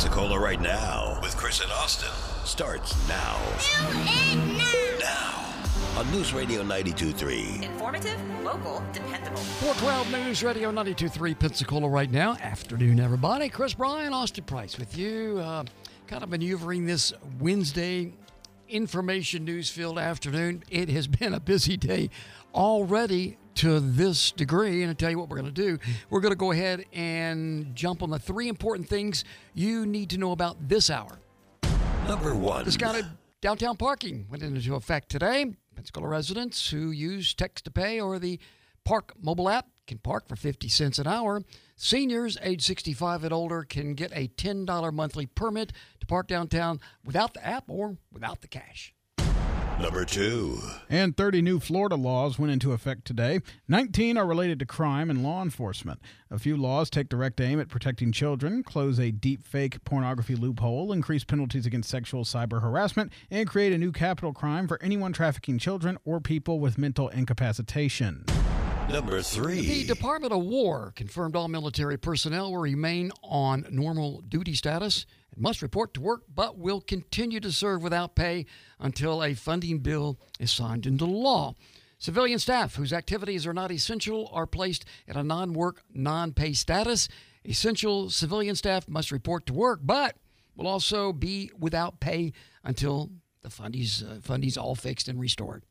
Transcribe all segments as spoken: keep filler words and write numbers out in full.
Pensacola right now with Chris and Austin starts now. Do it now. Now. On News Radio ninety-two point three. Informative, local, dependable. four twelve News Radio ninety-two point three Pensacola right now. Afternoon, everybody. Chris Bryan, Austin Price with you. Uh, kind of maneuvering this Wednesday information news-filled afternoon. It has been a busy day already to this degree, and I'll tell you what we're going to do. We're going to go ahead and jump on the three important things you need to know about this hour. Number one. Discounted downtown parking went into effect today. Pensacola residents who use Text to Pay or the Park mobile app can park for fifty cents an hour. Seniors age sixty-five and older can get a ten dollars monthly permit to park downtown without the app or without the cash. Number two. And thirty new Florida laws went into effect today. nineteen are related to crime and law enforcement. A few laws take direct aim at protecting children, close a deep fake pornography loophole, increase penalties against sexual cyber harassment, and create a new capital crime for anyone trafficking children or people with mental incapacitation. Number three. The Department of War confirmed all military personnel will remain on normal duty status and must report to work, but will continue to serve without pay until a funding bill is signed into law. Civilian staff whose activities are not essential are placed at a non-work, non-pay status. Essential civilian staff must report to work, but will also be without pay until the fundies, uh, fundies all fixed and restored.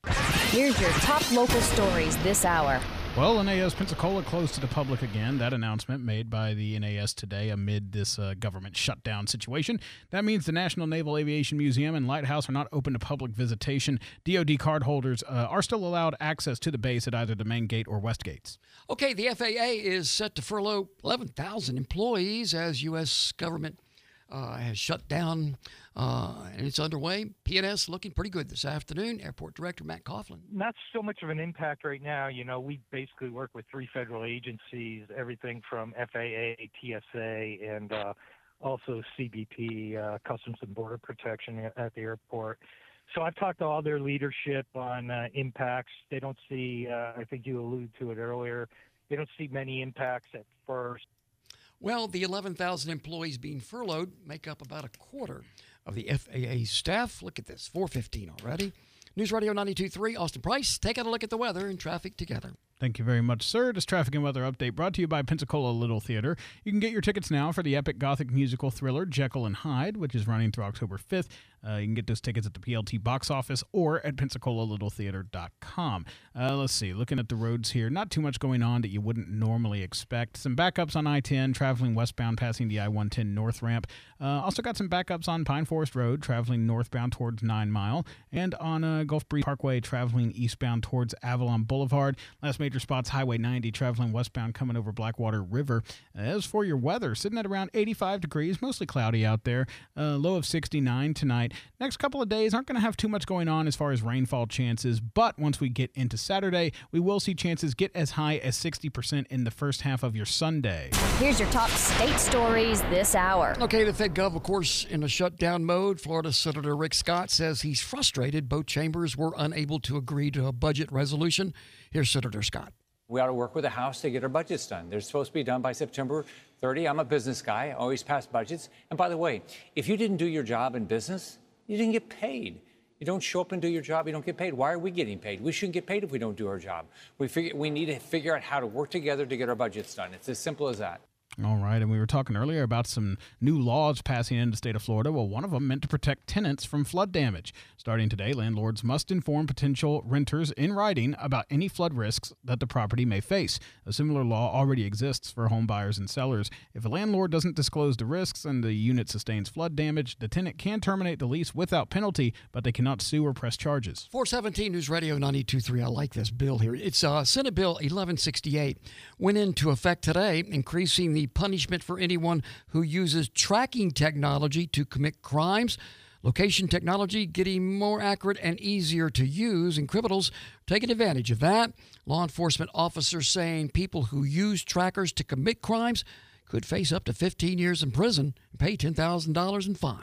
Here's your top local stories this hour. Well, N A S Pensacola closed to the public again. That announcement made by the N A S today amid this uh, government shutdown situation. That means the National Naval Aviation Museum and Lighthouse are not open to public visitation. D O D cardholders uh, are still allowed access to the base at either the main gate or west gates. Okay, the F A A is set to furlough eleven thousand employees as U S government uh, has shut down uh, and it's underway. P N S looking pretty good this afternoon. Airport Director Matt Coughlin. Not so much of an impact right now. You know, we basically work with three federal agencies, everything from F A A, T S A, and uh, also C B P, uh, Customs and Border Protection at, at the airport. So I've talked to all their leadership on uh, impacts. They don't see, uh, I think you alluded to it earlier, they don't see many impacts at first. Well, the eleven thousand employees being furloughed make up about a quarter of the F A A staff. Look at this, four fifteen already. News Radio ninety-two point three, Austin Price, taking a look at the weather and traffic together. Thank you very much, sir. This traffic and weather update brought to you by Pensacola Little Theater. You can get your tickets now for the epic gothic musical thriller Jekyll and Hyde, which is running through October fifth. Uh, you can get those tickets at the P L T box office or at pensacola little theater dot com. Uh, let's see, looking at the roads here, not too much going on that you wouldn't normally expect. Some backups on I ten, traveling westbound passing the I one ten north ramp. Uh, also got some backups on Pine Forest Road, traveling northbound towards Nine Mile, and on uh, Gulf Breeze Parkway, traveling eastbound towards Avalon Boulevard. Last major spots, Highway ninety, traveling westbound coming over Blackwater River. As for your weather, sitting at around eighty-five degrees, mostly cloudy out there, uh, low of sixty-nine tonight. Next couple of days aren't going to have too much going on as far as rainfall chances, but once we get into Saturday, we will see chances get as high as sixty percent in the first half of your Sunday. Here's your top state stories this hour. Okay, the Fed Gov, of course, in a shutdown mode. Florida Senator Rick Scott says he's frustrated both chambers were unable to agree to a budget resolution. Here's Senator Scott. We ought to work with the House to get our budgets done. They're supposed to be done by September thirtieth. I'm a business guy. I always pass budgets. And by the way, if you didn't do your job in business, you didn't get paid. You don't show up and do your job, you don't get paid. Why are we getting paid? We shouldn't get paid if we don't do our job. We figure we need to figure out how to work together to get our budgets done. It's as simple as that. All right, and we were talking earlier about some new laws passing in the state of Florida. Well, one of them meant to protect tenants from flood damage. Starting today, landlords must inform potential renters in writing about any flood risks that the property may face. A similar law already exists for home buyers and sellers. If a landlord doesn't disclose the risks and the unit sustains flood damage, the tenant can terminate the lease without penalty, but they cannot sue or press charges. four seventeen News Radio ninety-two point three. I like this bill here. It's uh, Senate Bill eleven sixty-eight. Went into effect today, increasing the punishment for anyone who uses tracking technology to commit crimes. Location technology getting more accurate and easier to use, and criminals taking advantage of that. Law enforcement officers saying people who use trackers to commit crimes could face up to fifteen years in prison and pay ten thousand dollars in fines.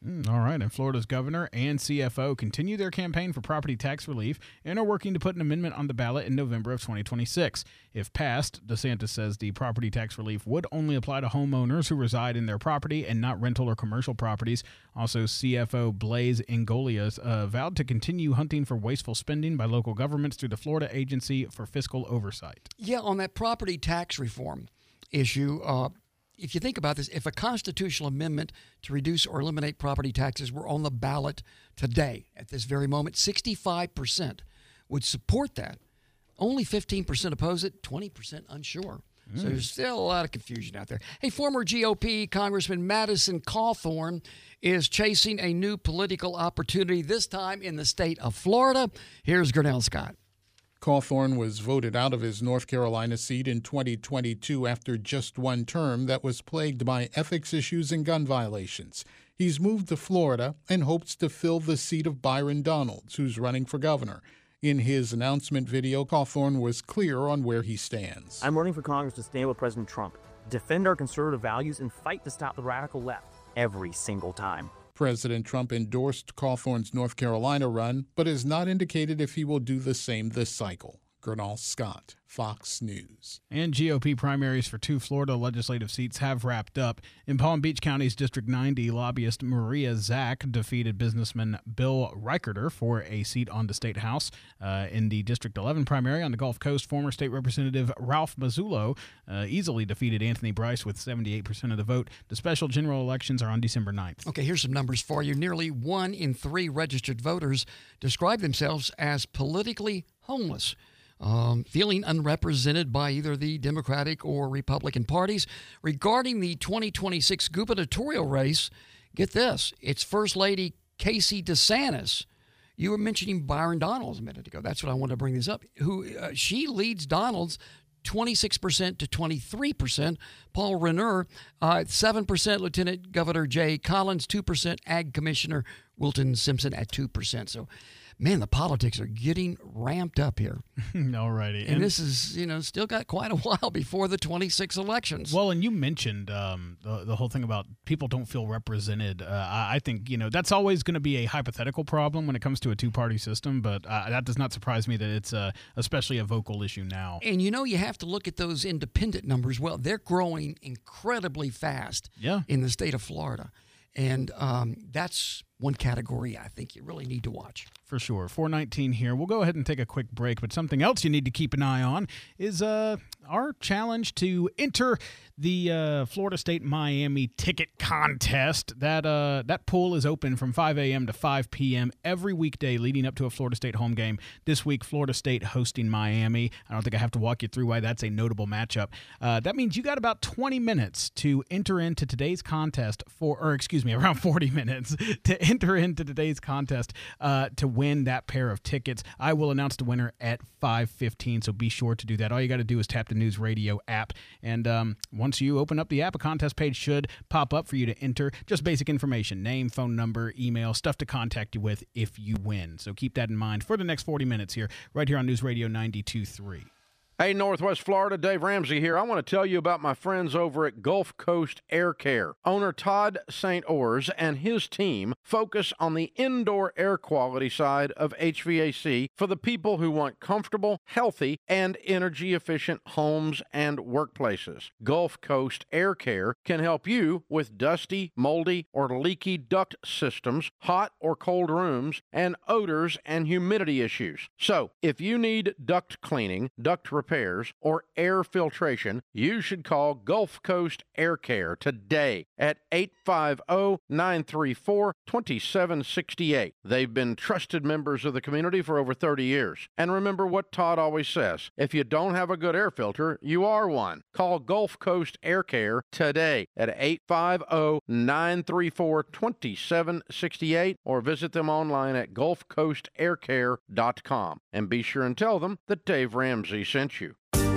Mm, all right. And Florida's governor and C F O continue their campaign for property tax relief and are working to put an amendment on the ballot in November of twenty twenty-six. If passed, DeSantis says the property tax relief would only apply to homeowners who reside in their property and not rental or commercial properties. Also, C F O Blaise Ingolias uh, vowed to continue hunting for wasteful spending by local governments through the Florida Agency for Fiscal Oversight. Yeah, on that property tax reform issue, uh, if you think about this, if a constitutional amendment to reduce or eliminate property taxes were on the ballot today, at this very moment, sixty-five percent would support that. Only fifteen percent oppose it, twenty percent unsure. Mm. So there's still a lot of confusion out there. Hey, former G O P Congressman Madison Cawthorn is chasing a new political opportunity, this time in the state of Florida. Here's Gurnell Scott. Cawthorn was voted out of his North Carolina seat in twenty twenty-two after just one term that was plagued by ethics issues and gun violations. He's moved to Florida and hopes to fill the seat of Byron Donalds, who's running for governor. In his announcement video, Cawthorn was clear on where he stands. I'm running for Congress to stand with President Trump, defend our conservative values, and fight to stop the radical left every single time. President Trump endorsed Cawthorn's North Carolina run, but has not indicated if he will do the same this cycle. Gurnell Scott, Fox News. And G O P primaries for two Florida legislative seats have wrapped up. In Palm Beach County's District ninety, lobbyist Maria Zack defeated businessman Bill Reicherter for a seat on the State House. Uh, in the District eleven primary on the Gulf Coast, former State Representative Ralph Mazzullo uh, easily defeated Anthony Bryce with seventy-eight percent of the vote. The special general elections are on December ninth. Okay, here's some numbers for you. Nearly one in three registered voters describe themselves as politically homeless. Um, feeling unrepresented by either the Democratic or Republican parties. Regarding the twenty twenty-six gubernatorial race, get this, it's First Lady Casey DeSantis. You were mentioning Byron Donalds a minute ago. That's what I wanted to bring this up. Who uh, she leads Donalds twenty-six percent to twenty-three percent. Paul Renner, uh, seven percent. Lieutenant Governor Jay Collins, two percent. Ag Commissioner Wilton Simpson at two percent. So, man, the politics are getting ramped up here. All righty. And, and this is, you know, still got quite a while before the twenty-six elections. Well, and you mentioned um, the, the whole thing about people don't feel represented. Uh, I, I think, you know, that's always going to be a hypothetical problem when it comes to a two-party system, but uh, that does not surprise me that it's uh, especially a vocal issue now. And, you know, you have to look at those independent numbers. Well, they're growing incredibly fast yeah. in the state of Florida. And um, that's one category I think you really need to watch. For sure. four nineteen here. We'll go ahead and take a quick break, but something else you need to keep an eye on is uh, our challenge to enter the uh, Florida State Miami ticket contest. That uh, that pool is open from five a.m. to five p.m. every weekday leading up to a Florida State home game. This week, Florida State hosting Miami. I don't think I have to walk you through why that's a notable matchup. Uh, that means you got about twenty minutes to enter into today's contest for, or excuse me, around forty minutes to enter into today's contest uh, to win that pair of tickets. I will announce the winner at five fifteen, so be sure to do that. All you got to do is tap the News Radio app, and um, once you open up the app, a contest page should pop up for you to enter. Just basic information, name, phone number, email, stuff to contact you with if you win. So keep that in mind for the next forty minutes here, right here on News Radio ninety-two point three. Hey, Northwest Florida, Dave Ramsey here. I want to tell you about my friends over at Gulf Coast Air Care. Owner Todd Saint Ors and his team focus on the indoor air quality side of H V A C for the people who want comfortable, healthy, and energy-efficient homes and workplaces. Gulf Coast Air Care can help you with dusty, moldy, or leaky duct systems, hot or cold rooms, and odors and humidity issues. So, if you need duct cleaning, duct repair, repairs, or air filtration, you should call Gulf Coast Air Care today at eight five zero, nine three four, two seven six eight. They've been trusted members of the community for over thirty years. And remember what Todd always says, if you don't have a good air filter, you are one. Call Gulf Coast Air Care today at eight five zero, nine three four, two seven six eight or visit them online at gulf coast air care dot com. And be sure and tell them that Dave Ramsey sent you.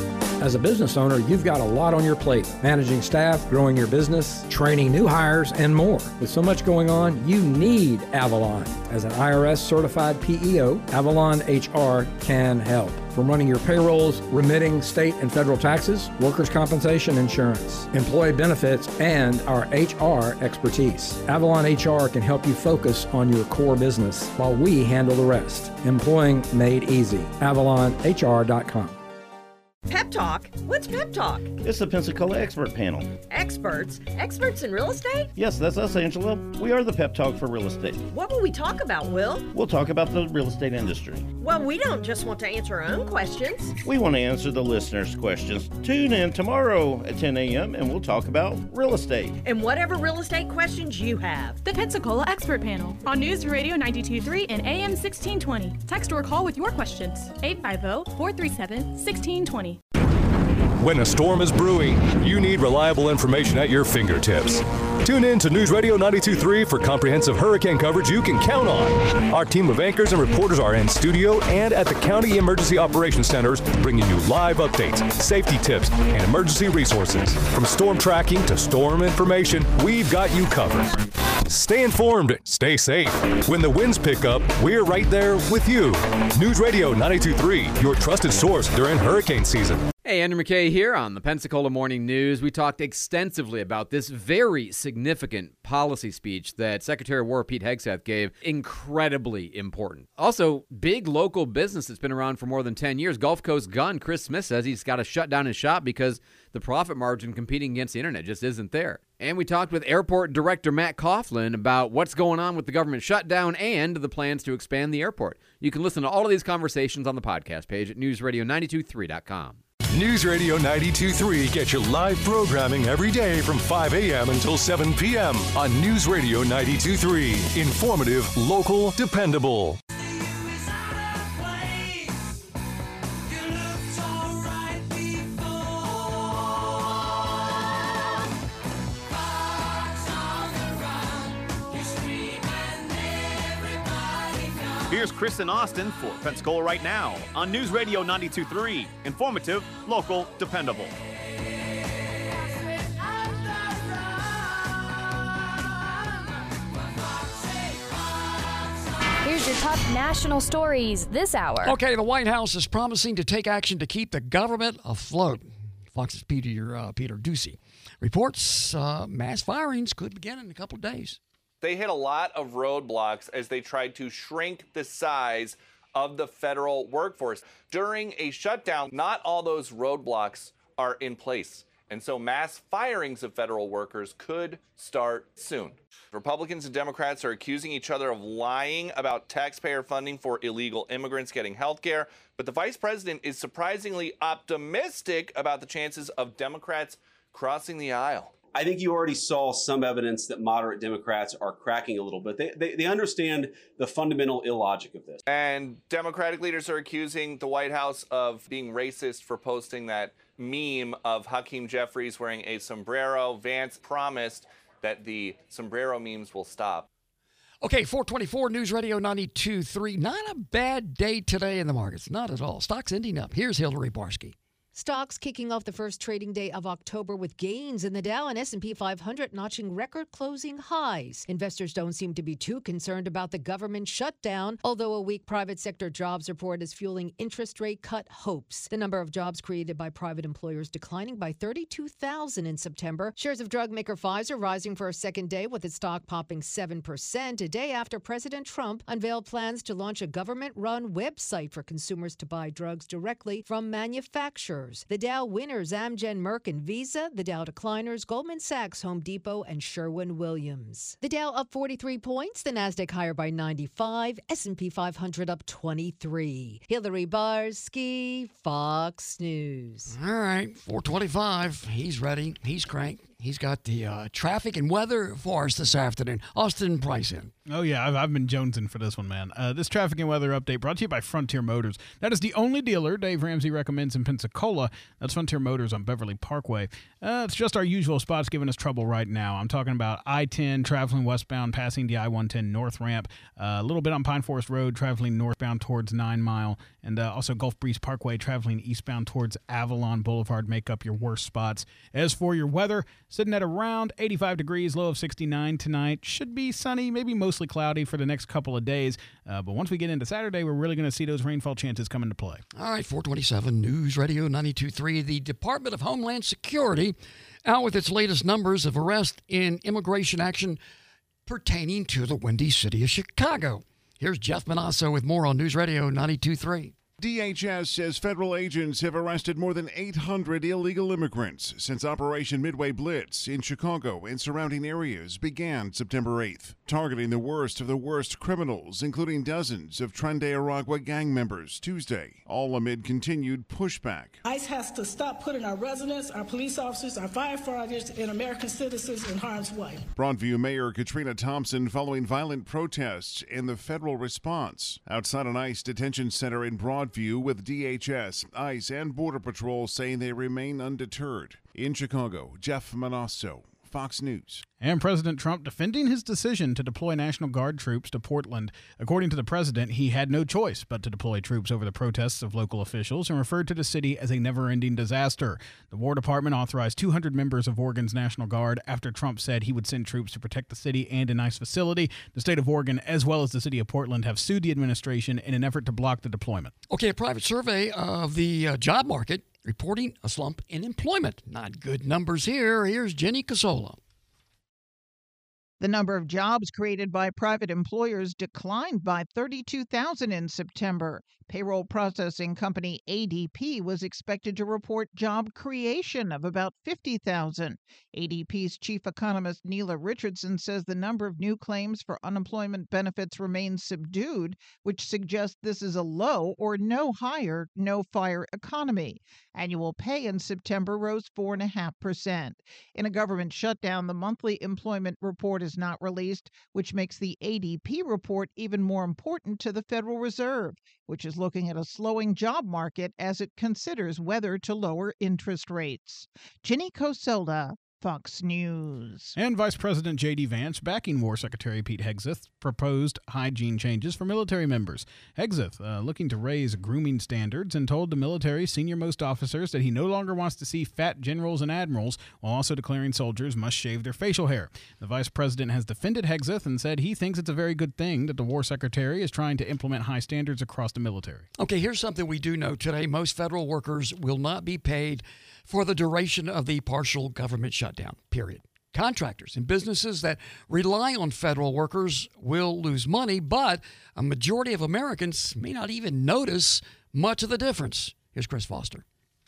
As a business owner, you've got a lot on your plate. Managing staff, growing your business, training new hires, and more. With so much going on, you need Avalon. As an I R S-certified P E O, Avalon H R can help. For from running your payrolls, remitting state and federal taxes, workers' compensation insurance, employee benefits, and our H R expertise. Avalon H R can help you focus on your core business while we handle the rest. Employing made easy. avalon h r dot com. Pep Talk? What's Pep Talk? It's the Pensacola Expert Panel. Experts? Experts in real estate? Yes, that's us, Angela. We are the Pep Talk for real estate. What will we talk about, Will? We'll talk about the real estate industry. Well, we don't just want to answer our own questions. We want to answer the listeners' questions. Tune in tomorrow at ten a.m. and we'll talk about real estate. And whatever real estate questions you have. The Pensacola Expert Panel on News Radio ninety-two point three and A M sixteen twenty. Text or call with your questions. eight five zero, four three seven, one six two zero. When a storm is brewing, you need reliable information at your fingertips. Tune in to News Radio ninety-two point three for comprehensive hurricane coverage you can count on. Our team of anchors and reporters are in studio and at the County Emergency Operations Centers, bringing you live updates, safety tips, and emergency resources. From storm tracking to storm information, we've got you covered. Stay informed, stay safe. When the winds pick up, we're right there with you. News Radio ninety-two point three, your trusted source during hurricane season. Hey, Andrew McKay here on the Pensacola Morning News. We talked extensively about this very significant policy speech that Secretary of War Pete Hegseth gave. Incredibly important. Also, big local business that's been around for more than ten years. Gulf Coast Gun, Chris Smith says he's got to shut down his shop because the profit margin competing against the internet just isn't there. And we talked with Airport Director Matt Coughlin about what's going on with the government shutdown and the plans to expand the airport. You can listen to all of these conversations on the podcast page at news radio nine two three dot com. News Radio ninety-two point three gets you live programming every day from five a.m. until seven p.m. on News Radio ninety-two point three. Informative, local, dependable. Here's Chris and Austin for Pensacola Right Now on News Radio ninety-two point three. Informative, local, dependable. Here's your top national stories this hour. Okay, the White House is promising to take action to keep the government afloat. Fox's Peter, uh, Peter Ducey reports uh, mass firings could begin in a couple of days. They hit a lot of roadblocks as they tried to shrink the size of the federal workforce. During a shutdown, not all those roadblocks are in place. And so mass firings of federal workers could start soon. Republicans and Democrats are accusing each other of lying about taxpayer funding for illegal immigrants getting health care. But the vice president is surprisingly optimistic about the chances of Democrats crossing the aisle. I think you already saw some evidence that moderate Democrats are cracking a little bit. They, they, they understand the fundamental illogic of this. And Democratic leaders are accusing the White House of being racist for posting that meme of Hakeem Jeffries wearing a sombrero. Vance promised that the sombrero memes will stop. Okay, four twenty-four News Radio ninety-two point three. Not a bad day today in the markets. Not at all. Stocks ending up. Here's Hillary Barsky. Stocks kicking off the first trading day of October with gains in the Dow and S and P five hundred notching record closing highs. Investors don't seem to be too concerned about the government shutdown, although a weak private sector jobs report is fueling interest rate cut hopes. The number of jobs created by private employers declining by thirty-two thousand in September. Shares of drug maker Pfizer rising for a second day with its stock popping seven percent, a day after President Trump unveiled plans to launch a government-run website for consumers to buy drugs directly from manufacturers. The Dow winners, Amgen, Merck, and Visa. The Dow decliners, Goldman Sachs, Home Depot, and Sherwin-Williams. The Dow up forty-three points. The Nasdaq higher by ninety-five. S and P five hundred up twenty-three. Hillary Barsky, Fox News. All right, four twenty-five. He's ready. He's cranked. He's got the uh, traffic and weather for us this afternoon. Austin Price in. Oh, yeah, I've, I've been jonesing for this one, man. Uh, this traffic and weather update brought to you by Frontier Motors. That is the only dealer Dave Ramsey recommends in Pensacola. That's Frontier Motors on Beverly Parkway. Uh, it's just our usual spots giving us trouble right now. I'm talking about I ten traveling westbound, passing the I one ten north ramp. Uh, a little bit on Pine Forest Road, traveling northbound towards Nine Mile. And uh, also Gulf Breeze Parkway, traveling eastbound towards Avalon Boulevard, make up your worst spots. As for your weather, sitting at around eighty-five degrees, low of sixty-nine tonight. Should be sunny, maybe mostly cloudy for the next couple of days. Uh, but once we get into Saturday, we're really going to see those rainfall chances come into play. All right, four twenty-seven News Radio ninety-two point three. The Department of Homeland Security out with its latest numbers of arrest in immigration action pertaining to the Windy City of Chicago. Here's Jeff Manasso with more on News Radio ninety-two point three. D H S says federal agents have arrested more than eight hundred illegal immigrants since Operation Midway Blitz in Chicago and surrounding areas began September eighth, targeting the worst of the worst criminals, including dozens of Tren de Aragua gang members Tuesday, all amid continued pushback. ICE has to stop putting our residents, our police officers, our firefighters, and American citizens in harm's way. Broadview Mayor Katrina Thompson following violent protests and the federal response. Outside an ICE detention center in Broadview, with D H S, ICE, and Border Patrol saying they remain undeterred. In Chicago, Jeff Manasso, Fox News. And President Trump defending his decision to deploy National Guard troops to Portland. According to the president, he had no choice but to deploy troops over the protests of local officials and referred to the city as a never-ending disaster. The War Department authorized two hundred members of Oregon's National Guard after Trump said he would send troops to protect the city and an ICE facility. The state of Oregon, as well as the city of Portland, have sued the administration in an effort to block the deployment. Okay, a private survey of the uh, job market reporting a slump in employment. Not good numbers here. Here's Jenny Casola. The number of jobs created by private employers declined by thirty-two thousand in September. Payroll processing company A D P was expected to report job creation of about fifty thousand. A D P's chief economist Neela Richardson says the number of new claims for unemployment benefits remains subdued, which suggests this is a low or no hire, no fire economy. Annual pay in September rose four point five percent. In a government shutdown, the monthly employment report is not released, which makes the A D P report even more important to the Federal Reserve, which is looking at a slowing job market as it considers whether to lower interest rates. Jenny Cosola, Fox News. And Vice President J D. Vance, backing War Secretary Pete Hegseth, proposed hygiene changes for military members. Hegseth, uh, looking to raise grooming standards, and told the military's senior-most officers that he no longer wants to see fat generals and admirals, while also declaring soldiers must shave their facial hair. The Vice President has defended Hegseth and said he thinks it's a very good thing that the War Secretary is trying to implement high standards across the military. Okay, here's something we do know today. Most federal workers will not be paid for the duration of the partial government shutdown, period. Contractors and businesses that rely on federal workers will lose money, but a majority of Americans may not even notice much of the difference. Here's Chris Foster.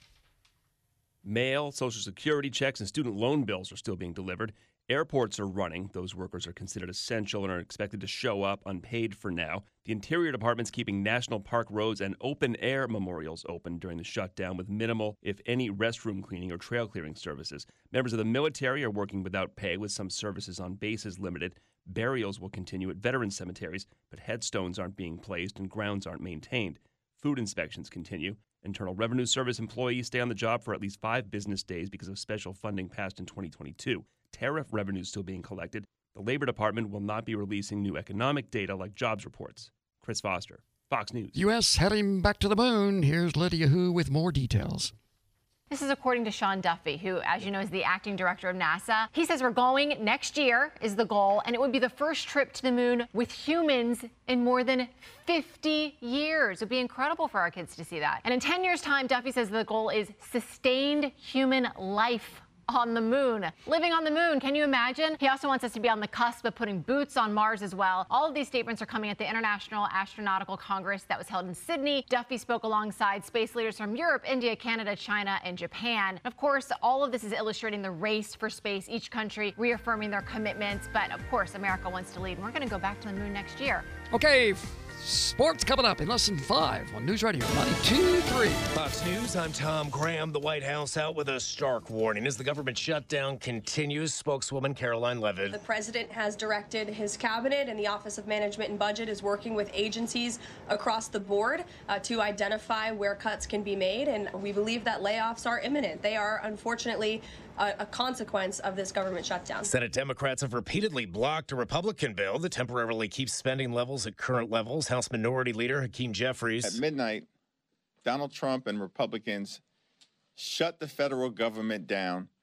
Mail, Social Security checks, and student loan bills are still being delivered. Airports are running. Those workers are considered essential and are expected to show up unpaid for now. The Interior Department's keeping national park roads and open-air memorials open during the shutdown with minimal, if any, restroom cleaning or trail clearing services. Members of the military are working without pay with some services on bases limited. Burials will continue at veteran cemeteries, but headstones aren't being placed and grounds aren't maintained. Food inspections continue. Internal Revenue Service employees stay on the job for at least five business days because of special funding passed in twenty twenty-two. Tariff revenue still being collected. The Labor Department will not be releasing new economic data like jobs reports. Chris Foster, Fox News. U S heading back to the moon. Here's Lydia Hu with more details. This is according to Sean Duffy, who, as you know, is the acting director of NASA. He says we're going next year is the goal, and it would be the first trip to the moon with humans in more than fifty years. It would be incredible for our kids to see that. And in ten years' time, Duffy says the goal is sustained human life on the moon. Living on the moon, can you imagine? He also wants us to be on the cusp of putting boots on Mars as well. All of these statements are coming at the International Astronautical Congress that was held in Sydney. Duffy spoke alongside space leaders from Europe, India, Canada, China, and Japan. Of course, all of this is illustrating the race for space, each country reaffirming their commitments. But of course, America wants to lead, and we're going to go back to the moon next year. Okay, sports coming up in less than five on News Radio ninety-two point three. Fox News, I'm Tom Graham. The White House out with a stark warning as the government shutdown continues. Spokeswoman Caroline Levitt. The president has directed his cabinet, and the Office of Management and Budget is working with agencies across the board uh, to identify where cuts can be made, and we believe that layoffs are imminent. They are, unfortunately, a, a consequence of this government shutdown. Senate Democrats have repeatedly blocked a Republican bill that temporarily keeps spending levels at current levels. House Minority Leader Hakeem Jeffries. At midnight, Donald Trump and Republicans shut the federal government down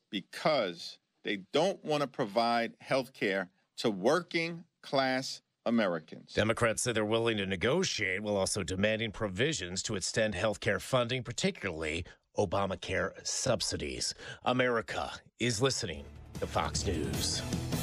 because they don't want to provide health care to working class Americans. Democrats say they're willing to negotiate while also demanding provisions to extend health care funding, particularly Obamacare subsidies. America is listening to Fox News.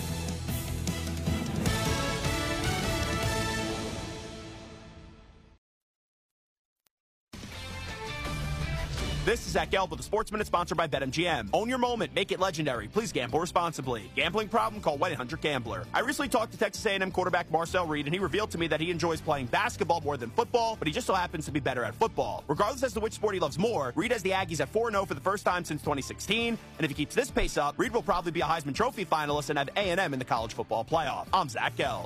This is Zach Gelb with the Sports Minute, sponsored by BetMGM. Own your moment. Make it legendary. Please gamble responsibly. Gambling problem? Call one eight hundred gambler. I recently talked to Texas A and M quarterback Marcel Reed, and he revealed to me that he enjoys playing basketball more than football, but he just so happens to be better at football. Regardless as to which sport he loves more, Reed has the Aggies at four and oh for the first time since twenty sixteen, and if he keeps this pace up, Reed will probably be a Heisman Trophy finalist and have A and M in the college football playoff. I'm Zach Gelb.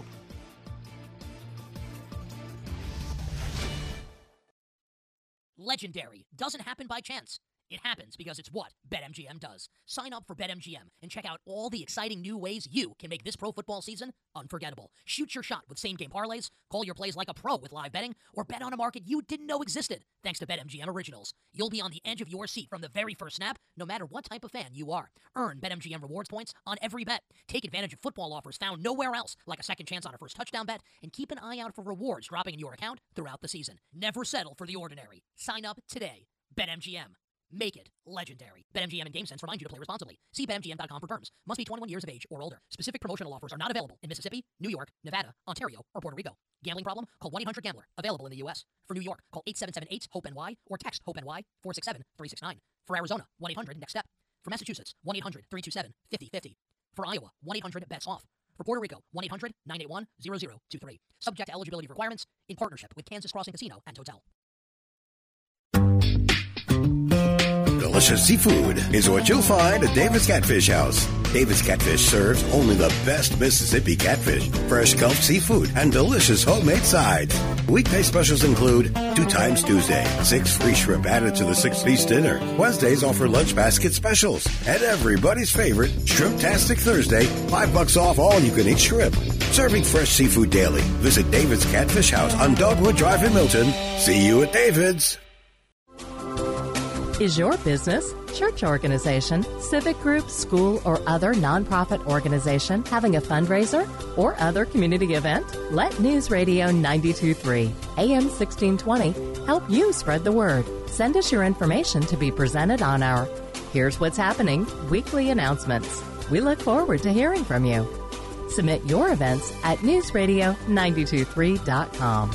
Legendary doesn't happen by chance. It happens because it's what BetMGM does. Sign up for BetMGM and check out all the exciting new ways you can make this pro football season unforgettable. Shoot your shot with same-game parlays, call your plays like a pro with live betting, or bet on a market you didn't know existed thanks to BetMGM Originals. You'll be on the edge of your seat from the very first snap, no matter what type of fan you are. Earn BetMGM rewards points on every bet. Take advantage of football offers found nowhere else, like a second chance on a first touchdown bet, and keep an eye out for rewards dropping in your account throughout the season. Never settle for the ordinary. Sign up today. BetMGM. Make it legendary. BetMGM and GameSense remind you to play responsibly. See Bet M G M dot com for terms. Must be twenty-one years of age or older. Specific promotional offers are not available in Mississippi, New York, Nevada, Ontario, or Puerto Rico. Gambling problem? Call one eight hundred gambler. Available in the U S. For New York, call eight seven seven eight hope N Y or text HOPE-NY four six seven three six nine. For Arizona, one eight hundred next step. For Massachusetts, one eight hundred three two seven five zero five zero. For Iowa, one eight hundred bets off. For Puerto Rico, one eight hundred nine eight one zero zero two three. Subject to eligibility requirements in partnership with Kansas Crossing Casino and Hotel. Delicious seafood is what you'll find at David's Catfish House. David's Catfish serves only the best Mississippi catfish, fresh Gulf seafood, and delicious homemade sides. Weekday specials include two times Tuesday, six free shrimp added to the six-piece dinner. Wednesdays offer lunch basket specials. And everybody's favorite, Shrimp-tastic Thursday, five bucks off all you-can-eat shrimp. Serving fresh seafood daily. Visit David's Catfish House on Dogwood Drive in Milton. See you at David's. Is your business, church organization, civic group, school, or other nonprofit organization having a fundraiser or other community event? Let News Radio ninety-two point three, A M sixteen twenty help you spread the word. Send us your information to be presented on our Here's What's Happening weekly announcements. We look forward to hearing from you. Submit your events at news radio nine two three dot com.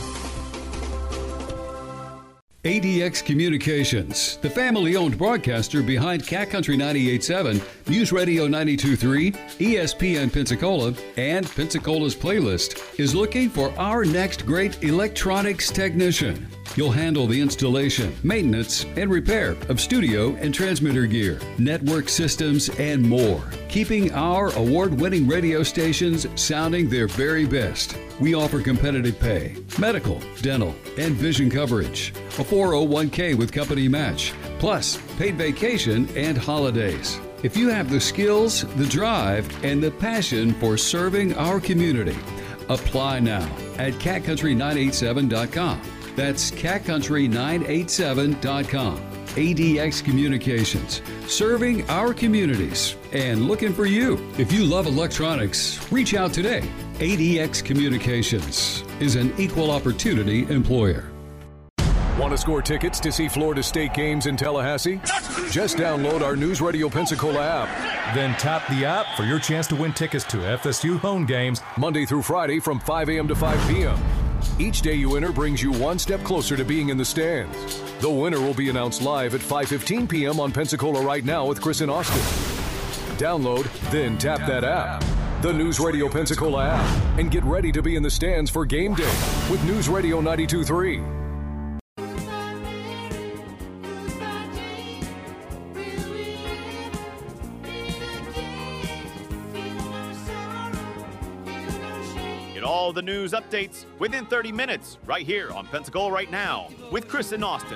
A D X Communications, the family-owned broadcaster behind Cat Country ninety-eight point seven, News Radio ninety-two point three, E S P N Pensacola, and Pensacola's Playlist, is looking for our next great electronics technician. You'll handle the installation, maintenance, and repair of studio and transmitter gear, network systems, and more, keeping our award-winning radio stations sounding their very best. We offer competitive pay, medical, dental, and vision coverage, a four oh one k with company match, plus paid vacation and holidays. If you have the skills, the drive, and the passion for serving our community, apply now at cat country nine eight seven dot com. That's cat country nine eight seven dot com. A D X Communications, serving our communities and looking for you. If you love electronics, reach out today. A D X Communications is an equal opportunity employer. Want to score tickets to see Florida State games in Tallahassee? Just download our News Radio Pensacola app. Then tap the app for your chance to win tickets to F S U home games Monday through Friday from five a.m. to five p.m. Each day you enter brings you one step closer to being in the stands. The winner will be announced live at five fifteen p.m. on Pensacola Right Now with Chris and Austin. Download, then tap that app. The News Radio Pensacola app. And get ready to be in the stands for game day with News Radio ninety-two point three. All the news updates within thirty minutes right here on Pensacola Right Now with Chris and Austin.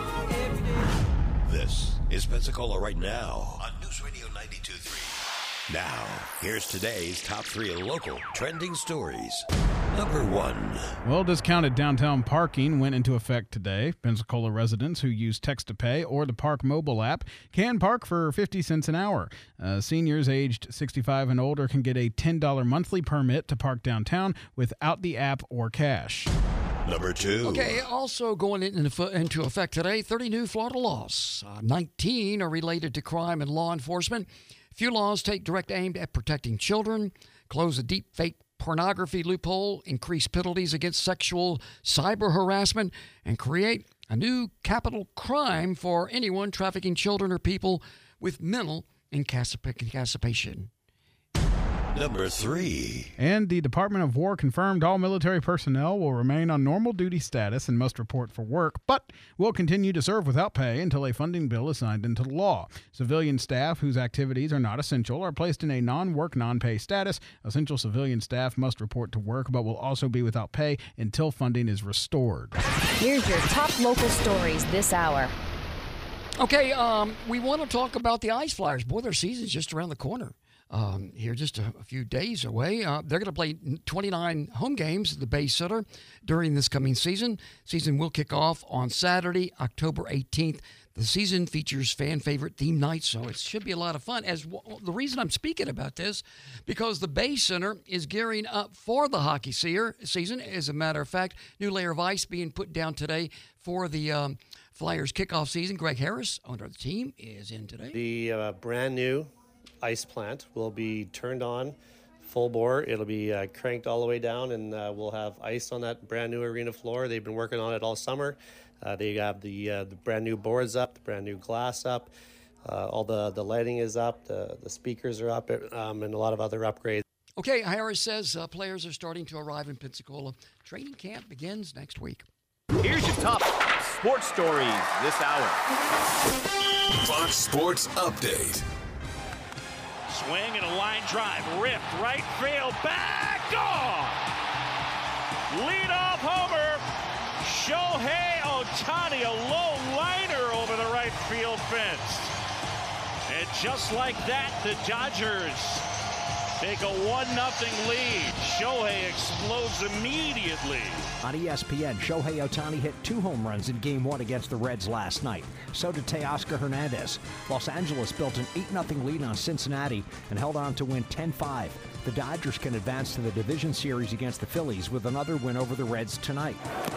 This is Pensacola Right Now on News Radio ninety-two point three. Now, here's today's top three local trending stories. Number one. Well, discounted downtown parking went into effect today. Pensacola residents who use Text to Pay or the Park mobile app can park for fifty cents an hour. Uh, seniors aged sixty-five and older can get a ten dollars monthly permit to park downtown without the app or cash. Number two. Okay, also going into into effect today, thirty new Florida laws. Uh, nineteen are related to crime and law enforcement. A few laws take direct aim at protecting children, close a deep fake pornography loophole, increase penalties against sexual cyber harassment, and create a new capital crime for anyone trafficking children or people with mental incapacity. Number three. And the Department of War confirmed all military personnel will remain on normal duty status and must report for work, but will continue to serve without pay until a funding bill is signed into law. Civilian staff whose activities are not essential are placed in a non-work, non-pay status. Essential civilian staff must report to work, but will also be without pay until funding is restored. Here's your top local stories this hour. Okay, um, we want to talk about the Ice Flyers. Boy, their season's just around the corner. Um, here just a, a few days away. Uh, they're going to play twenty-nine home games at the Bay Center during this coming season. Season will kick off on Saturday, October eighteenth. The season features fan favorite theme nights, so it should be a lot of fun. As w- the reason I'm speaking about this, because the Bay Center is gearing up for the hockey se- season. As a matter of fact, new layer of ice being put down today for the um, Flyers kickoff season. Greg Harris, owner of the team, is in today. The uh, brand new ice plant will be turned on full bore. It'll be uh, cranked all the way down, and uh, we'll have ice on that brand new arena floor. They've been working on it all summer. Uh, they have the uh, the brand new boards up, the brand new glass up. Uh, all the, the lighting is up. The, the speakers are up, um, and a lot of other upgrades. Okay, Harris says uh, players are starting to arrive in Pensacola. Training camp begins next week. Here's your top sports stories this hour. Fox Sports Update. Swing and a line drive, ripped, right field, back, gone! Leadoff homer, Shohei Ohtani, a low liner over the right field fence. And just like that, the Dodgers take a one nothing lead. Shohei explodes immediately. On E S P N, Shohei Ohtani hit two home runs in Game one against the Reds last night. So did Teoscar Hernandez. Los Angeles built an eight nothing lead on Cincinnati and held on to win ten five. The Dodgers can advance to the division series against the Phillies with another win over the Reds tonight.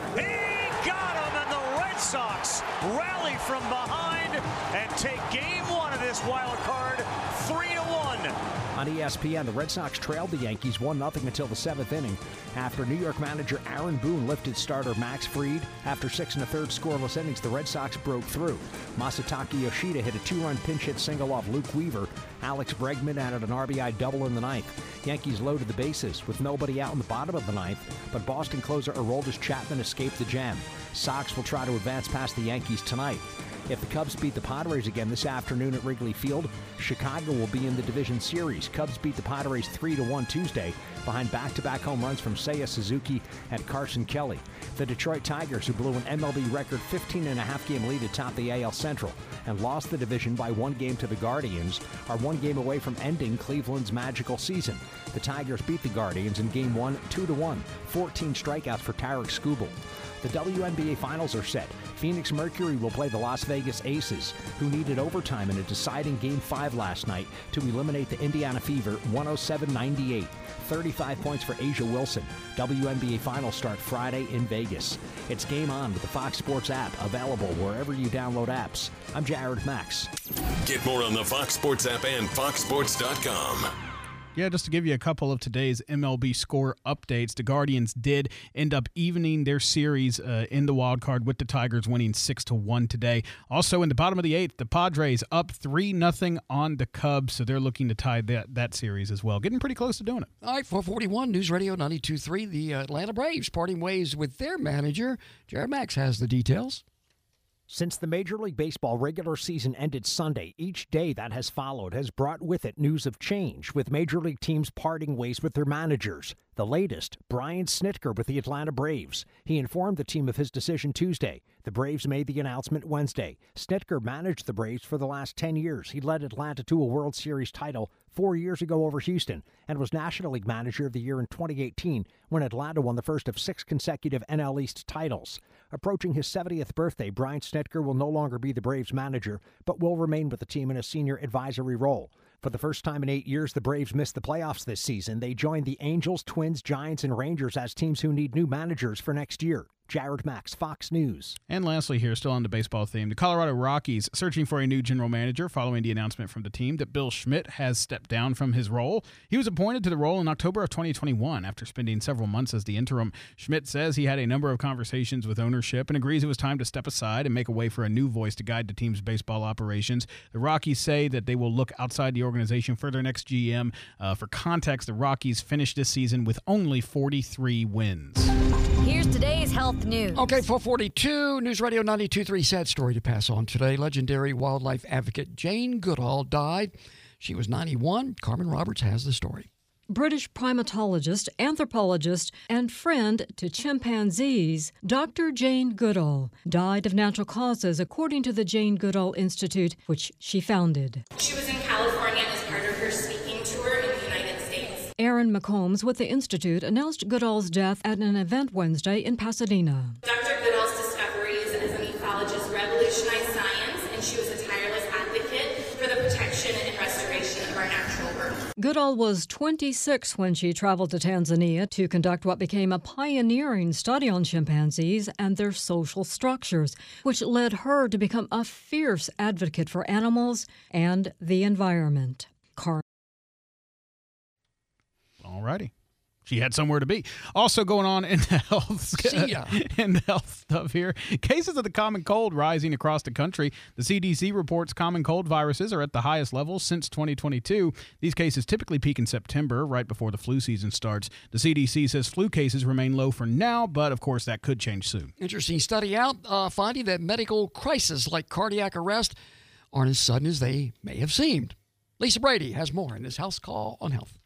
He got him, and the Red Sox rally from behind and take Game one of this wild card three to one. On E S P N, the Red Sox trailed the Yankees one nothing until the seventh inning after New York manager Aaron Boone lifted starter Max Fried. After six and a third scoreless innings, the Red Sox broke through. Masataka Yoshida hit a two-run pinch hit single off Luke Weaver. Alex Bregman added an R B I double in the ninth. Yankees loaded the bases with nobody out in the bottom of the ninth, but Boston closer Aroldis Chapman escaped the jam. Sox will try to advance past the Yankees tonight. If the Cubs beat the Padres again this afternoon at Wrigley Field, Chicago will be in the division series. Cubs beat the Padres three to one Tuesday behind back-to-back home runs from Seiya Suzuki and Carson Kelly. The Detroit Tigers, who blew an M L B record fifteen and a half game lead atop the A L Central and lost the division by one game to the Guardians, are one game away from ending Cleveland's magical season. The Tigers beat the Guardians in Game one, two to one, fourteen strikeouts for Tarek Skubal. The W N B A Finals are set. Phoenix Mercury will play the Las Vegas Aces, who needed overtime in a deciding Game five last night to eliminate the Indiana Fever one oh seven ninety-eight. thirty-five points for Asia Wilson. W N B A Finals start Friday in Vegas. It's Game On with the Fox Sports app, available wherever you download apps. I'm Jared Max. Get more on the Fox Sports app and fox sports dot com. Yeah, just to give you a couple of today's M L B score updates, the Guardians did end up evening their series uh, in the wild card with the Tigers winning six to one today. Also in the bottom of the eighth, the Padres up three nothing on the Cubs, so they're looking to tie that, that series as well. Getting pretty close to doing it. All right, four forty-one, News Radio ninety-two point three, the Atlanta Braves parting ways with their manager. Jared Max has the details. Since the Major League Baseball regular season ended Sunday, each day that has followed has brought with it news of change, with Major League teams parting ways with their managers. The latest, Brian Snitker with the Atlanta Braves. He informed the team of his decision Tuesday. The Braves made the announcement Wednesday. Snitker managed the Braves for the last ten years. He led Atlanta to a World Series title four years ago over Houston and was National League Manager of the Year in twenty eighteen when Atlanta won the first of six consecutive N L East titles. Approaching his seventieth birthday, Brian Snitker will no longer be the Braves manager, but will remain with the team in a senior advisory role. For the first time in eight years, the Braves missed the playoffs this season. They joined the Angels, Twins, Giants, and Rangers as teams who need new managers for next year. Jared Max, Fox News. And lastly here, still on the baseball theme, the Colorado Rockies searching for a new general manager following the announcement from the team that Bill Schmidt has stepped down from his role. He was appointed to the role in October of twenty twenty-one after spending several months as the interim. Schmidt says he had a number of conversations with ownership and agrees it was time to step aside and make a way for a new voice to guide the team's baseball operations. The Rockies say that they will look outside the organization for their next G M. Uh, for context, the Rockies finished this season with only forty-three wins. Here's today's health news. Okay, four forty-two, News Radio ninety-two point three. Sad story to pass on today. Legendary wildlife advocate Jane Goodall died. She was ninety-one. Carmen Roberts has the story. British primatologist, anthropologist, and friend to chimpanzees, Doctor Jane Goodall died of natural causes, according to the Jane Goodall Institute, which she founded. She was in California as part of her speaking tour in the United States. Aaron McCombs with the Institute announced Goodall's death at an event Wednesday in Pasadena. Doctor Goodall's discoveries as a mythologist revolutionized science, and she was a tireless advocate for the protection and restoration of our natural world. Goodall was twenty-six when she traveled to Tanzania to conduct what became a pioneering study on chimpanzees and their social structures, which led her to become a fierce advocate for animals and the environment. Car- All righty. She had somewhere to be. Also going on in the health, See ya. in the health stuff here. Cases of the common cold rising across the country. The C D C reports common cold viruses are at the highest levels since twenty twenty-two. These cases typically peak in September, right before the flu season starts. The C D C says flu cases remain low for now, but of course that could change soon. Interesting study out uh, finding that medical crises like cardiac arrest aren't as sudden as they may have seemed. Lisa Brady has more in this House Call on Health.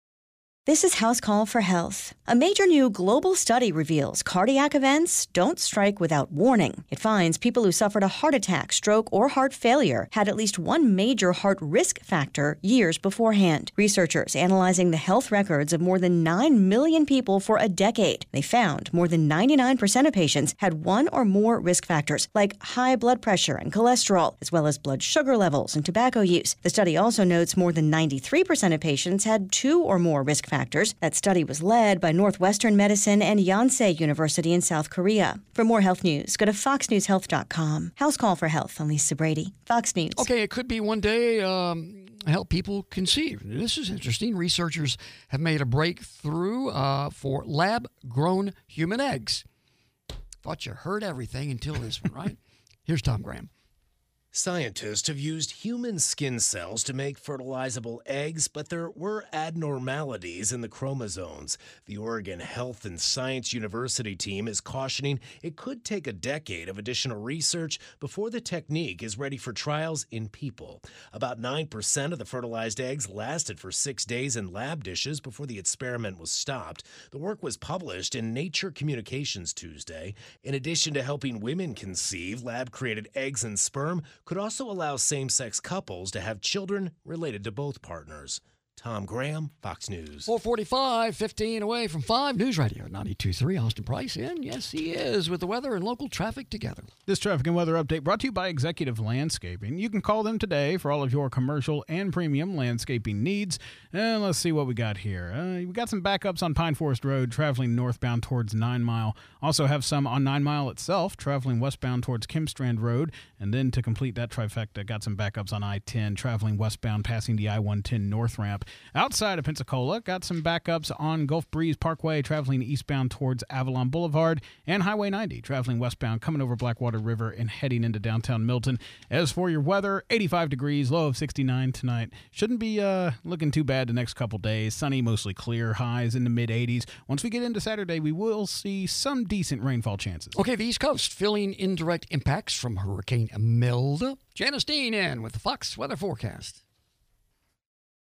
This is House Call for Health. A major new global study reveals cardiac events don't strike without warning. It finds people who suffered a heart attack, stroke, or heart failure had at least one major heart risk factor years beforehand. Researchers analyzing the health records of more than nine million people for a decade. They found more than ninety-nine percent of patients had one or more risk factors, like high blood pressure and cholesterol, as well as blood sugar levels and tobacco use. The study also notes more than ninety-three percent of patients had two or more risk factors. Factors. That study was led by Northwestern Medicine and Yonsei University in South Korea. For more health news, go to fox news health dot com. House Call for Health. I'm Lisa Brady, Fox News. Okay, it could be one day um, help people conceive. This is interesting. Researchers have made a breakthrough uh, for lab-grown human eggs. Thought you heard everything until this one, right? Here's Tom Graham. Scientists have used human skin cells to make fertilizable eggs, but there were abnormalities in the chromosomes. The Oregon Health and Science University team is cautioning it could take a decade of additional research before the technique is ready for trials in people. About nine percent of the fertilized eggs lasted for six days in lab dishes before the experiment was stopped. The work was published in Nature Communications Tuesday. In addition to helping women conceive, lab-created eggs and sperm could also allow same-sex couples to have children related to both partners. Tom Graham, Fox News. four forty-five, fifteen away from five. News Radio ninety-two point three. Austin Price in. Yes, he is, with the weather and local traffic together. This traffic and weather update brought to you by Executive Landscaping. You can call them today for all of your commercial and premium landscaping needs. And let's see what we got here. Uh, we got some backups on Pine Forest Road, traveling northbound towards Nine Mile. Also have some on Nine Mile itself, traveling westbound towards Kimstrand Road. And then to complete that trifecta, got some backups on I ten, traveling westbound, passing the I one ten north ramp. Outside of Pensacola, got some backups on Gulf Breeze Parkway, traveling eastbound towards Avalon Boulevard, and Highway ninety, traveling westbound, coming over Blackwater River and heading into downtown Milton. As for your weather, eighty-five degrees, low of sixty-nine tonight. Shouldn't be uh, looking too bad the next couple days. Sunny, mostly clear, highs in the mid-eighties. Once we get into Saturday, we will see some decent rainfall chances. Okay, the East Coast, feeling indirect impacts from Hurricane Imelda. Janice Dean in with the Fox Weather Forecast.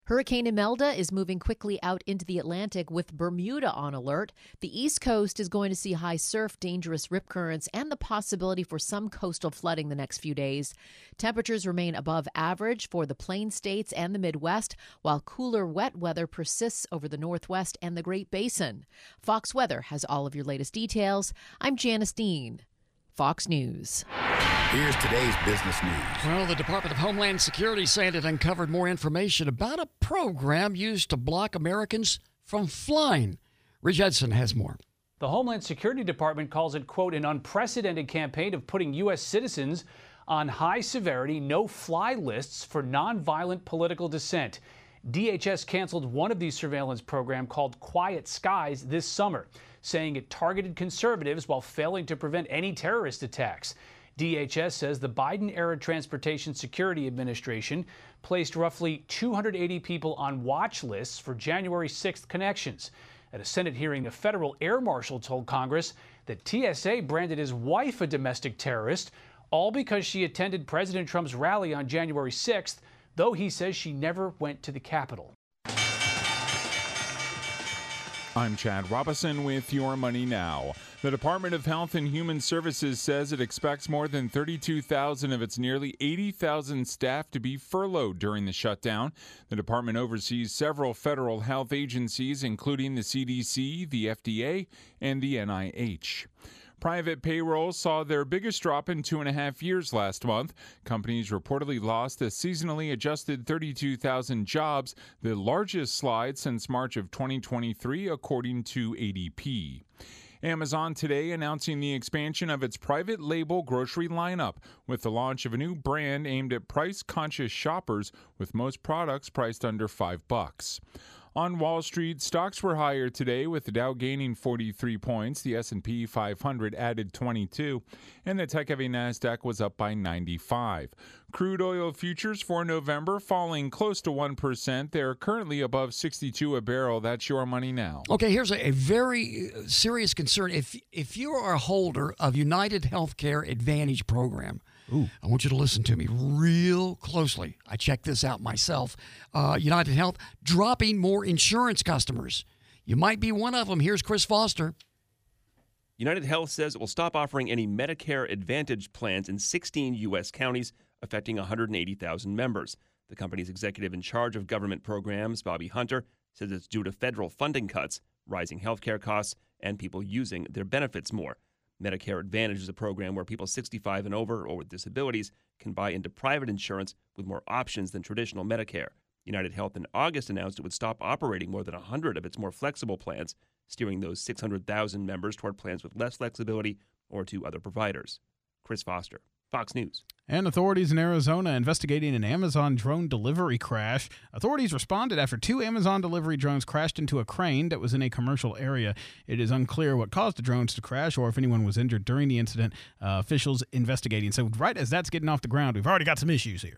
Hurricane Imelda is moving quickly out into the Atlantic with Bermuda on alert. The East Coast is going to see high surf, dangerous rip currents, and the possibility for some coastal flooding the next few days. Temperatures remain above average for the Plain States and the Midwest, while cooler, wet weather persists over the Northwest and the Great Basin. Fox Weather has all of your latest details. I'm Janice Dean, Fox News. Here's today's business news. Well, the Department of Homeland Security said it uncovered more information about a program used to block Americans from flying. Rich Hudson has more. The Homeland Security Department calls it, quote, an unprecedented campaign of putting U S citizens on high-severity, no-fly lists for nonviolent political dissent. D H S canceled one of these surveillance programs called Quiet Skies this summer, saying it targeted conservatives while failing to prevent any terrorist attacks. D H S says the Biden-era Transportation Security Administration placed roughly two hundred eighty people on watch lists for January sixth connections. At a Senate hearing, the federal air marshal told Congress that T S A branded his wife a domestic terrorist, all because she attended President Trump's rally on January sixth, though he says she never went to the Capitol. I'm Chad Robison with Your Money Now. The Department of Health and Human Services says it expects more than thirty-two thousand of its nearly eighty thousand staff to be furloughed during the shutdown. The department oversees several federal health agencies, including the C D C, the F D A, and the N I H. Private payrolls saw their biggest drop in two and a half years last month. Companies reportedly lost a seasonally adjusted thirty-two thousand jobs, the largest slide since March of twenty twenty-three, according to A D P. Amazon today announcing the expansion of its private label grocery lineup with the launch of a new brand aimed at price-conscious shoppers, with most products priced under five bucks. On Wall Street, stocks were higher today, with the Dow gaining forty-three points, the S and P five hundred added twenty-two, and the tech-heavy Nasdaq was up by ninety-five. Crude oil futures for November falling close to one percent. They're currently above sixty-two a barrel. That's Your Money Now. Okay, here's a, a very serious concern. If if you are a holder of United Healthcare Advantage program, Ooh. I want you to listen to me real closely. I checked this out myself. Uh, United Health dropping more insurance customers. You might be one of them. Here's Chris Foster. United Health says it will stop offering any Medicare Advantage plans in sixteen U S counties, affecting one hundred eighty thousand members. The company's executive in charge of government programs, Bobby Hunter, says it's due to federal funding cuts, rising health care costs, and people using their benefits more. Medicare Advantage is a program where people sixty-five and over or with disabilities can buy into private insurance with more options than traditional Medicare. United Health in August announced it would stop operating more than one hundred of its more flexible plans, steering those six hundred thousand members toward plans with less flexibility or to other providers. Chris Foster, Fox News. And authorities in Arizona investigating an Amazon drone delivery crash. Authorities responded after two Amazon delivery drones crashed into a crane that was in a commercial area. It is unclear what caused the drones to crash or if anyone was injured during the incident. Uh, officials investigating. So right as that's getting off the ground, we've already got some issues here.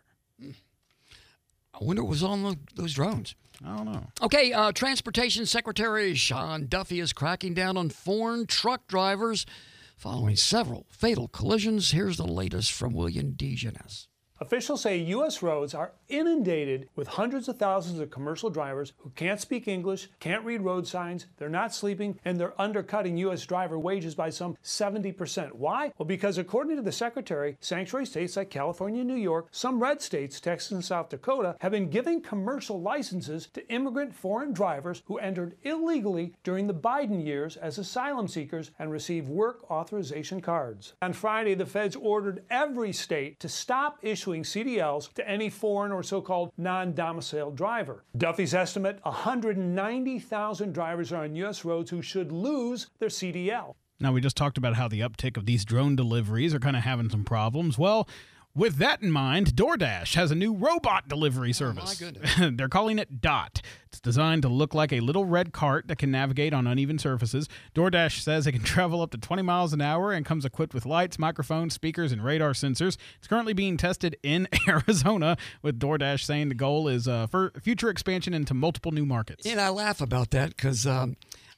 I wonder what was on the, those drones. I don't know. Okay, uh, Transportation Secretary Sean Duffy is cracking down on foreign truck drivers following several fatal collisions. Here's the latest from William DeGenes. Officials say U S roads are inundated with hundreds of thousands of commercial drivers who can't speak English, can't read road signs, they're not sleeping, and they're undercutting U S driver wages by some seventy percent. Why? Well, because according to the Secretary, sanctuary states like California and New York, some red states, Texas and South Dakota, have been giving commercial licenses to immigrant foreign drivers who entered illegally during the Biden years as asylum seekers and received work authorization cards. On Friday, the feds ordered every state to stop issuing C D Ls to any foreign or so-called non-domiciled driver. Duffy's estimate, one hundred ninety thousand drivers are on U S roads who should lose their C D L. Now, we just talked about how the uptick of these drone deliveries are kind of having some problems. Well, with that in mind, DoorDash has a new robot delivery service. Oh, my goodness. They're calling it Dot. It's designed to look like a little red cart that can navigate on uneven surfaces. DoorDash says it can travel up to twenty miles an hour and comes equipped with lights, microphones, speakers, and radar sensors. It's currently being tested in Arizona, with DoorDash saying the goal is uh, for future expansion into multiple new markets. And I laugh about that because um,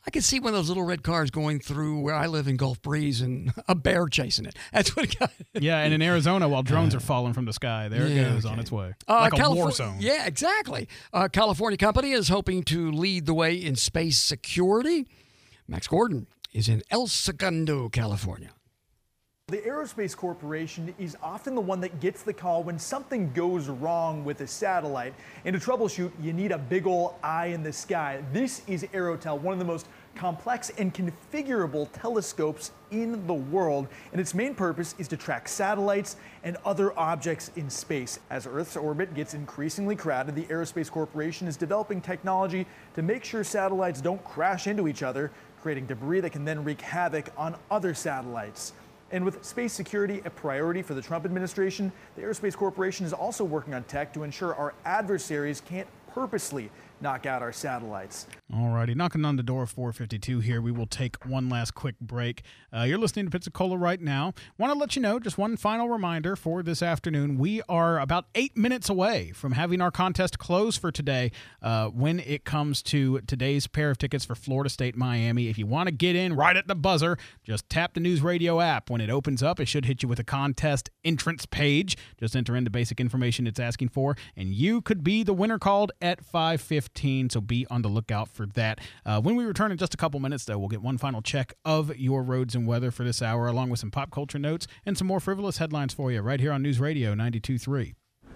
I can see one of those little red cars going through where I live in Gulf Breeze and a bear chasing it. That's what it got. Yeah, and in Arizona, while drones are falling from the sky, there Yeah, it goes okay. on its way. Uh, like a Calif- war zone. Yeah, exactly. A California company is hoping to lead the way in space security. Max Gordon is in El Segundo, California. The Aerospace Corporation is often the one that gets the call when something goes wrong with a satellite. And to troubleshoot, you need a big ol' eye in the sky. This is Aerotel, one of the most complex and configurable telescopes in the world. And its main purpose is to track satellites and other objects in space. As Earth's orbit gets increasingly crowded, the Aerospace Corporation is developing technology to make sure satellites don't crash into each other, creating debris that can then wreak havoc on other satellites. And with space security a priority for the Trump administration, the Aerospace Corporation is also working on tech to ensure our adversaries can't purposely knock out our satellites. All righty, knocking on the door of four fifty-two here. We will take one last quick break. Uh, you're listening to Pensacola right now. Want to let you know, just one final reminder for this afternoon. We are about eight minutes away from having our contest close for today uh, when it comes to today's pair of tickets for Florida State Miami. If you want to get in right at the buzzer, just tap the News Radio app. When it opens up, it should hit you with a contest entrance page. Just enter in the basic information it's asking for, and you could be the winner called at five fifteen. So be on the lookout for that. Uh, when we return in just a couple minutes, though, we'll get one final check of your roads and weather for this hour, along with some pop culture notes and some more frivolous headlines for you right here on News Radio ninety-two point three.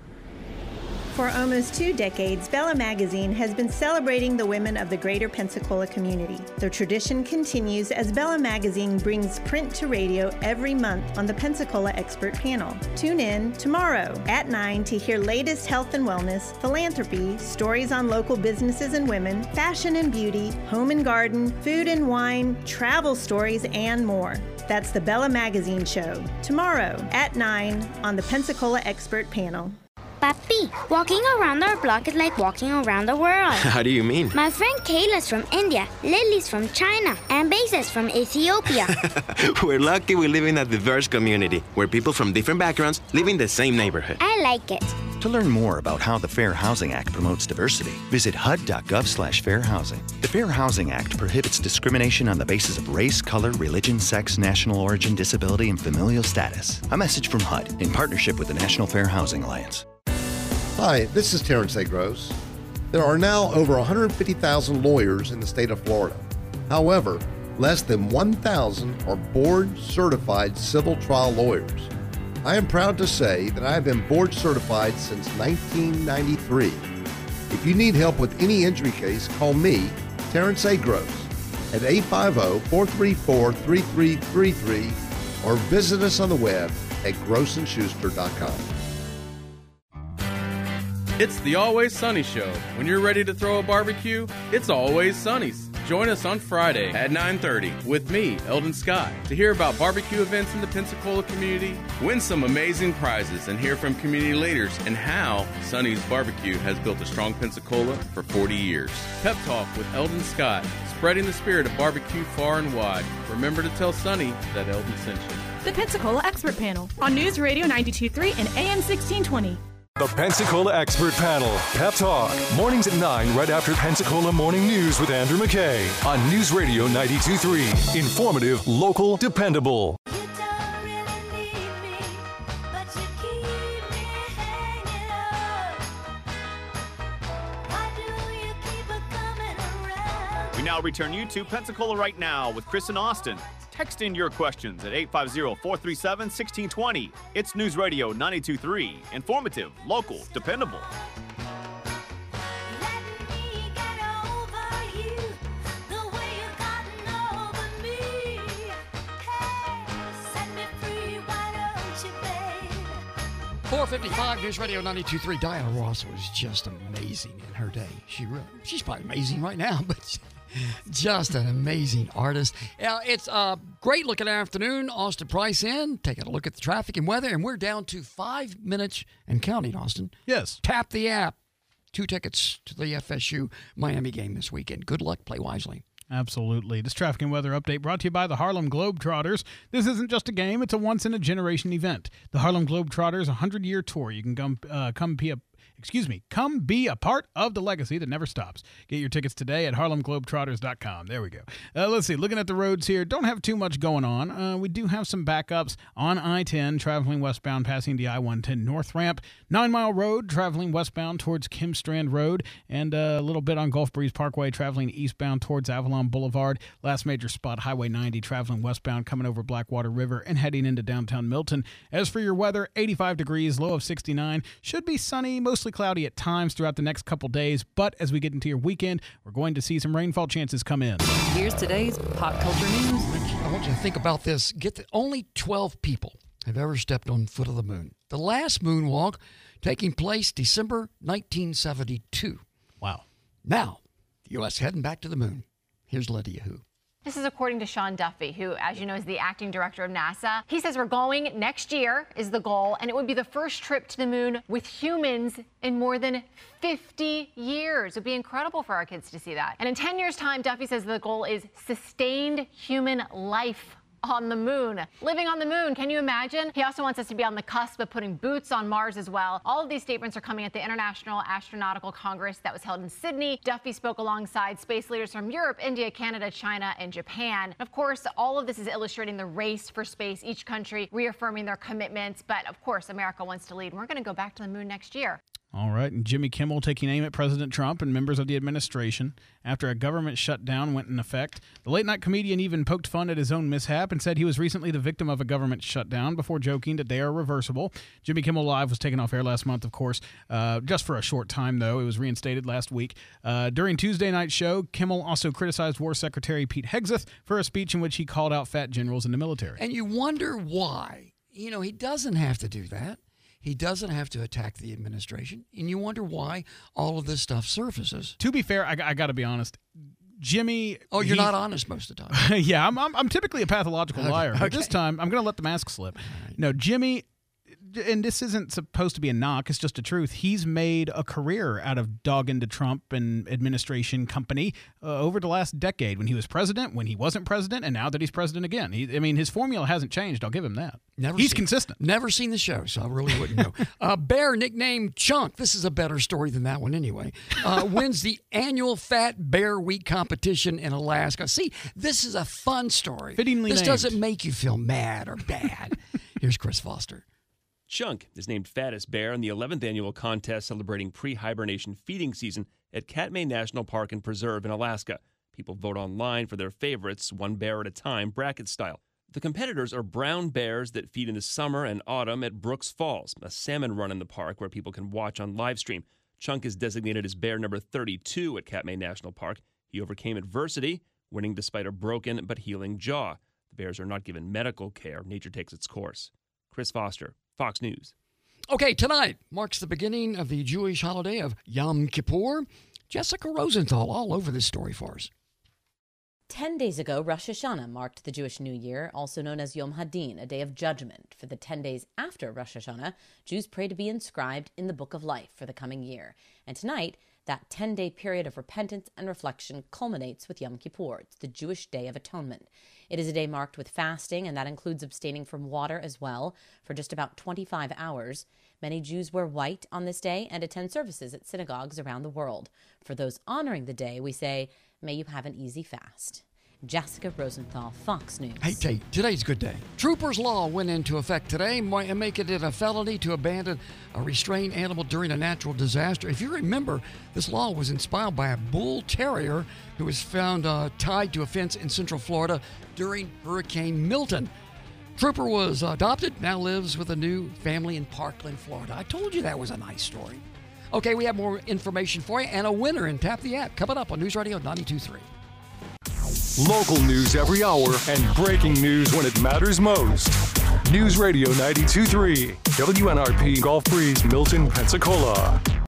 For almost two decades, Bella Magazine has been celebrating the women of the greater Pensacola community. The tradition continues as Bella Magazine brings print to radio every month on the Pensacola Expert Panel. Tune in tomorrow at nine to hear latest health and wellness, philanthropy, stories on local businesses and women, fashion and beauty, home and garden, food and wine, travel stories, and more. That's the Bella Magazine Show, tomorrow at nine on the Pensacola Expert Panel. Papi, walking around our block is like walking around the world. How do you mean? My friend Kayla's from India, Lily's from China, and Basa's from Ethiopia. We're lucky we live in a diverse community where people from different backgrounds live in the same neighborhood. I like it. To learn more about how the Fair Housing Act promotes diversity, visit H U D dot gov slash fair housing. The Fair Housing Act prohibits discrimination on the basis of race, color, religion, sex, national origin, disability, and familial status. A message from H U D in partnership with the National Fair Housing Alliance. Hi, this is Terrence A. Gross. There are now over one hundred fifty thousand lawyers in the state of Florida. However, less than one thousand are board-certified civil trial lawyers. I am proud to say that I have been board-certified since nineteen ninety-three. If you need help with any injury case, call me, Terrence A. Gross, at eight five zero, four three four, three three three three or visit us on the web at gross and schuster dot com. It's the Always Sunny Show. When you're ready to throw a barbecue, it's Always Sunny's. Join us on Friday at nine thirty with me, Eldon Scott, to hear about barbecue events in the Pensacola community, win some amazing prizes, and hear from community leaders and how Sunny's Barbecue has built a strong Pensacola for forty years. Pep Talk with Eldon Scott, spreading the spirit of barbecue far and wide. Remember to tell Sunny that Eldon sent you. The Pensacola Expert Panel on News Radio ninety-two point three and A M sixteen twenty. The Pensacola Expert Panel, Pep Talk, mornings at nine right after Pensacola Morning News with Andrew McKay on News Radio ninety-two point three. Informative, local, dependable. We now return you to Pensacola Right Now with Chris and Austin. Text in your questions at eight five zero, four three seven, one six two zero. It's News Radio ninety-two point three. Informative, local, dependable. four fifty-five News Radio ninety-two point three. Diana Ross was just amazing in her day. She really, she's probably amazing right now, but just an amazing artist. Uh, it's a great looking afternoon. Austin Price in, taking a look at the traffic and weather, and we're down to five minutes and counting, Austin. Yes. Tap the app. Two tickets to the F S U Miami game this weekend. Good luck. Play wisely. Absolutely. This traffic and weather update brought to you by the Harlem Globetrotters. This isn't just a game, it's a once-in-a-generation event. The Harlem Globetrotters one hundred-year tour. You can come, uh, come be a excuse me, come be a part of the legacy that never stops. Get your tickets today at harlem globetrotters dot com. There we go. Uh, let's see. Looking at the roads here, don't have too much going on. Uh, we do have some backups on I ten traveling westbound, passing the I one ten North Ramp. Nine Mile Road traveling westbound towards Kim Strand Road, and uh, a little bit on Gulf Breeze Parkway traveling eastbound towards Avalon Boulevard. Last major spot, Highway ninety traveling westbound, coming over Blackwater River and heading into downtown Milton. As for your weather, eighty-five degrees, low of sixty-nine. Should be sunny, mostly cloudy at times throughout the next couple days, but as we get into your weekend, we're going to see some rainfall chances come in. Here's today's pop culture news. I want you to think about this. Get the, only twelve people have ever stepped on foot of the moon. The last moonwalk taking place December nineteen seventy-two. Wow. Now, the U S heading back to the moon. Here's Lydia Who. This is according to Sean Duffy, who, as you know, is the acting director of NASA. He says we're going next year is the goal, and it would be the first trip to the moon with humans in more than fifty years. It would be incredible for our kids to see that. And in ten years' time, Duffy says the goal is sustained human life on the moon. Living on the moon, can you imagine? He also wants us to be on the cusp of putting boots on Mars as well. All of these statements are coming at the International Astronautical Congress that was held in Sydney. Duffy spoke alongside space leaders from Europe, India, Canada, China, and Japan. Of course, all of this is illustrating the race for space, each country reaffirming their commitments. But of course, America wants to lead, and we're going to go back to the moon next year. All right, and Jimmy Kimmel taking aim at President Trump and members of the administration after a government shutdown went in effect. The late-night comedian even poked fun at his own mishap and said he was recently the victim of a government shutdown before joking that they are reversible. Jimmy Kimmel Live was taken off air last month, of course, uh, just for a short time, though. It was reinstated last week. Uh, during Tuesday night's show, Kimmel also criticized War Secretary Pete Hegseth for a speech in which he called out fat generals in the military. And you wonder why. You know, he doesn't have to do that. He doesn't have to attack the administration, and you wonder why all of this stuff surfaces. To be fair, I, I got to be honest. Jimmy... Oh, you're not honest most of the time. yeah, I'm, I'm I'm typically a pathological Okay, liar. But okay. this time, I'm going to let the mask slip. Right. No, Jimmy... And this isn't supposed to be a knock, it's just a truth. He's made a career out of dogging the Trump and administration company uh, over the last decade, when he was president, when he wasn't president, and now that he's president again. He, I mean, his formula hasn't changed. I'll give him that. Never he's seen, consistent. Never seen the show, so I really wouldn't know. uh, Bear, nicknamed Chunk, this is a better story than that one anyway, uh, wins the annual Fat Bear Week competition in Alaska. See, this is a fun story. Fittingly This named. doesn't make you feel mad or bad. Here's Chris Foster. Chunk is named fattest bear in the eleventh annual contest celebrating pre-hibernation feeding season at Katmai National Park and Preserve in Alaska. People vote online for their favorites, one bear at a time, bracket style. The competitors are brown bears that feed in the summer and autumn at Brooks Falls, a salmon run in the park where people can watch on live stream. Chunk is designated as bear number thirty-two at Katmai National Park. He overcame adversity, winning despite a broken but healing jaw. The bears are not given medical care. Nature takes its course. Chris Foster, Fox News. Okay, tonight marks the beginning of the Jewish holiday of Yom Kippur. Jessica Rosenthal all over this story for us. Ten days ago, Rosh Hashanah marked the Jewish New Year, also known as Yom Hadin, a day of judgment. For the ten days after Rosh Hashanah, Jews pray to be inscribed in the Book of Life for the coming year. And tonight, that ten-day period of repentance and reflection culminates with Yom Kippur. It's the Jewish Day of Atonement. It is a day marked with fasting, and that includes abstaining from water as well for just about twenty-five hours. Many Jews wear white on this day and attend services at synagogues around the world. For those honoring the day, we say, may you have an easy fast. Jessica Rosenthal, Fox News. Hey, Tate, today's a good day. Troopers' law went into effect today, making it a felony to abandon a restrained animal during a natural disaster. If you remember, this law was inspired by a bull terrier who was found uh, tied to a fence in Central Florida during Hurricane Milton. Trooper was adopted, now lives with a new family in Parkland, Florida. I told you that was a nice story. Okay, we have more information for you and a winner in Tap the App coming up on News Radio ninety-two point three. Local news every hour and breaking news when it matters most. News Radio ninety-two point three, W N R P, Gulf Breeze, Milton, Pensacola.